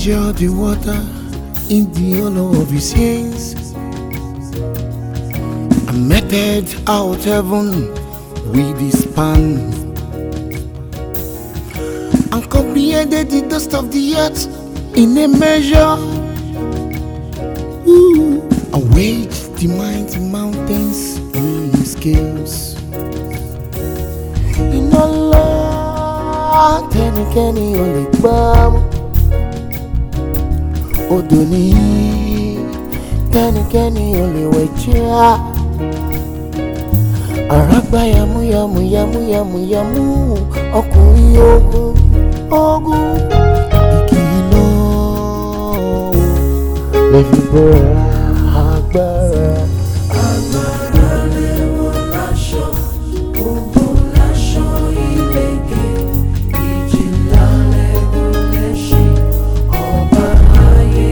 measure the water in the hollow of his hands, and meted out heaven with his span, and comprehended the dust of the earth in a measure, and weighed the mighty mountains in his scales. In Allah, tẹ́nikẹ́ni ò lè gbá mú. Odò ní tẹ́nikẹ́ni ò lè wẹ̀jẹ̀. Àràgbá yàmúyàmú ọkùnrin ogun. Kìkì iná lè fi bọ́ra agbára. Agbára lẹ́wọ̀n láṣọ, ògo láṣọ ìlẹ̀kẹ̀, ìjìnlá lẹ́gùn lẹ́ṣin, ọba ayé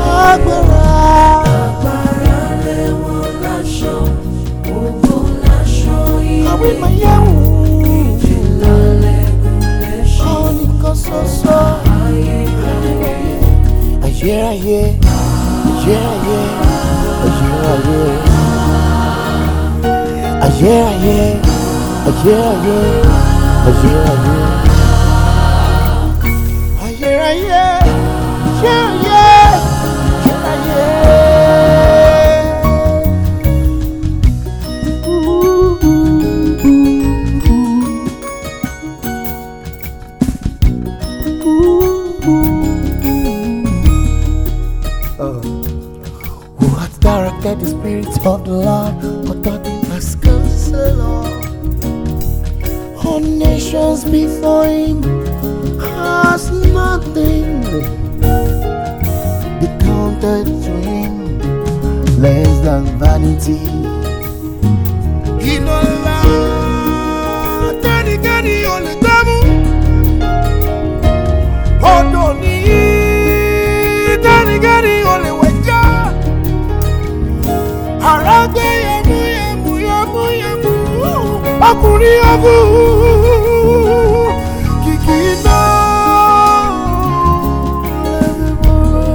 agbára lẹ́wọ̀n láṣọ, ògo láṣọ ìlẹ̀kẹ̀, ìjìnlá lẹ́gùn lẹ́ṣin, ọba ayé ayérayé. Who hath directed the Spirit of the Lord, uttered in as counselor? All nations before him has nothing. They counted to him less than vanity. In Allah, tẹ́nikẹ́ni ò lè gbámú. Odò ní tẹ́nikẹ́ni ò lè wẹ̀jẹ̀. Àràgbé yàmúyàmú ọkùnrin ogun. Kìkì iná lẹ́bi bọ́ra.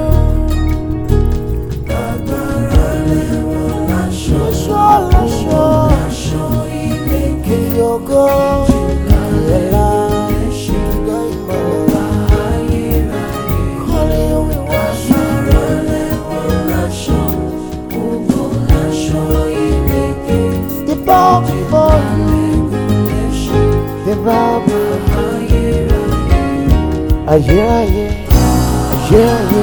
agbára lẹ́wọ̀n láṣọ, Láṣọ ìlẹ̀kẹ̀, ògo ìjìnlá ìlẹ̀lá lẹ́ṣin, ìgbà ìmọ̀. ọba ayérayé. Holy we worship. Agbára lẹ́wọ̀n láṣọ, ògo láṣọ ìlẹ̀kẹ̀, They bow before you. lẹ́gùn lẹ́ṣin, They bow before you. ayérayé. Ayérayé.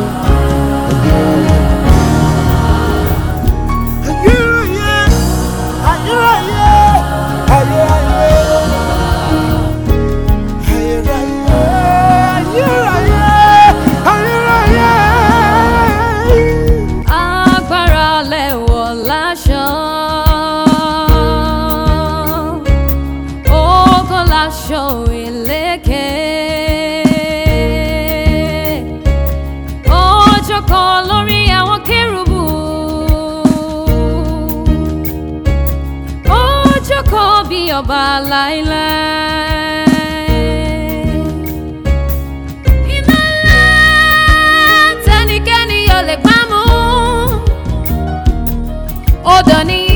Agbára lẹ́wọ̀n láṣọ, ògo láṣọ ìlẹ̀kẹ̀. Ó jókòó lórí àwọn kérúbù, ó jókòó bí ọba láíláí. Iná ńlá tẹ́nikẹ́ni ò lè gbámú. Odò ní